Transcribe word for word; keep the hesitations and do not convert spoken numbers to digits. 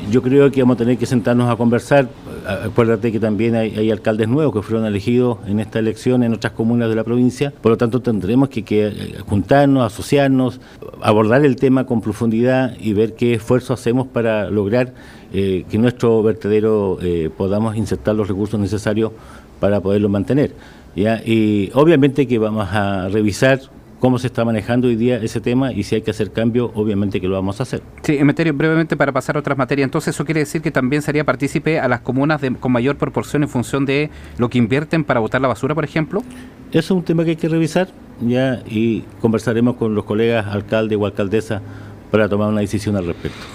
yo creo que vamos a tener que sentarnos a conversar. Acuérdate que también hay, hay alcaldes nuevos que fueron elegidos en esta elección en otras comunas de la provincia, por lo tanto tendremos que, que juntarnos, asociarnos, abordar el tema con profundidad y ver qué esfuerzo hacemos para lograr eh, que nuestro vertedero eh, podamos insertar los recursos necesarios para poderlo mantener, ¿ya? Y obviamente que vamos a revisar cómo se está manejando hoy día ese tema y si hay que hacer cambio, obviamente que lo vamos a hacer. Sí, Emeterio, brevemente para pasar a otras materias, entonces eso quiere decir que también sería partícipe a las comunas de, con mayor proporción en función de lo que invierten para botar la basura, por ejemplo. Eso es un tema que hay que revisar, ya, y conversaremos con los colegas alcalde o alcaldesa para tomar una decisión al respecto.